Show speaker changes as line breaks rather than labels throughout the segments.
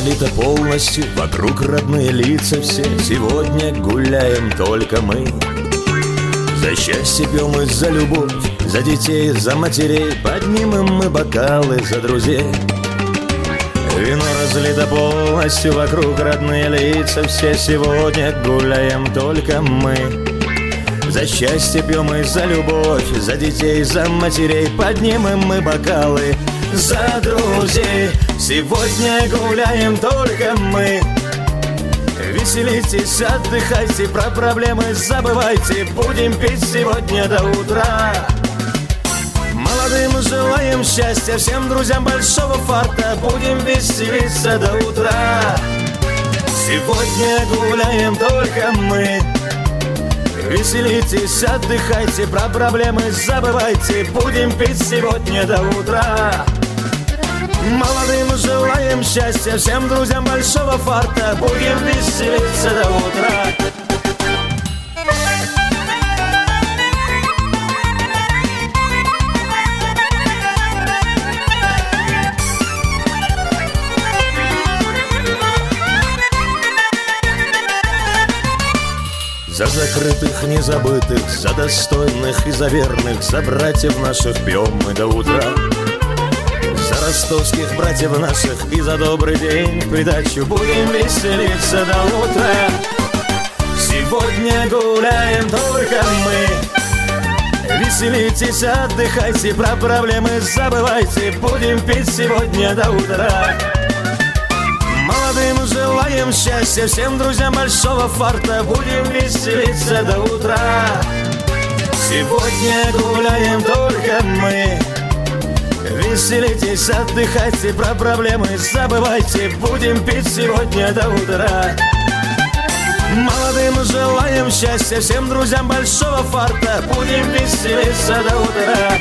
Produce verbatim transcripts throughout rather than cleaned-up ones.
разлита полностью, вокруг родные лица все. Сегодня гуляем только мы. За счастье пьем и за любовь, за детей, за матерей. Поднимем мы бокалы за друзей. Вино разлито полностью, вокруг родные лица все. Сегодня гуляем только мы. За счастье пьем и за любовь, за детей, за матерей. Поднимем мы бокалы за друзей. Сегодня гуляем только мы. Веселитесь, отдыхайте, про проблемы забывайте. Будем пить сегодня до утра. Молодым желаем счастья, всем друзьям большого фарта. Будем веселиться до утра. Сегодня гуляем только мы. Веселитесь, отдыхайте, про проблемы забывайте. Будем пить сегодня до утра. Молодым желаем счастья, всем друзьям большого фарта. Будем веселиться до утра. За закрытых, незабытых, за достойных и за верных, за братьев наших пьем мы до утра. За ростовских братьев наших и за добрый день в придачу. Будем веселиться до утра. Сегодня гуляем только мы. Веселитесь, отдыхайте, про проблемы забывайте. Будем пить сегодня до утра. Молодым желаем счастья, всем друзьям большого фарта. Будем веселиться до утра. Сегодня гуляем только мы. Веселитесь, отдыхайте, про проблемы забывайте. Будем пить сегодня до утра. Молодым желаем счастья, всем друзьям большого фарта. Будем веселиться до утра.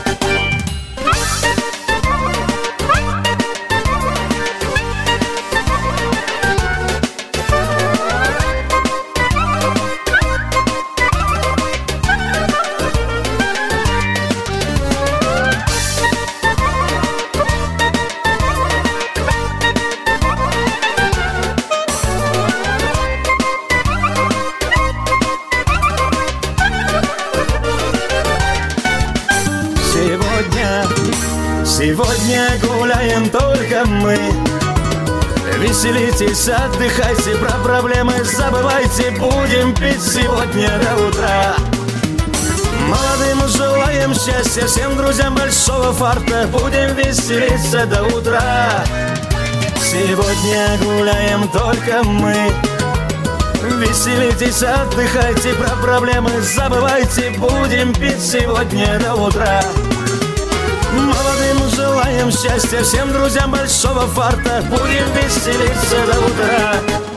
Сегодня гуляем только мы. Веселитесь, отдыхайте, про проблемы забывайте. Будем пить сегодня до утра. Молодым желаем счастья, всем друзьям большого фарта. Будем веселиться до утра. Сегодня гуляем только мы. Веселитесь, отдыхайте, про проблемы забывайте. Будем пить сегодня до утра. Молодым желаем счастья, всем друзьям большого фарта. Будем веселиться до утра.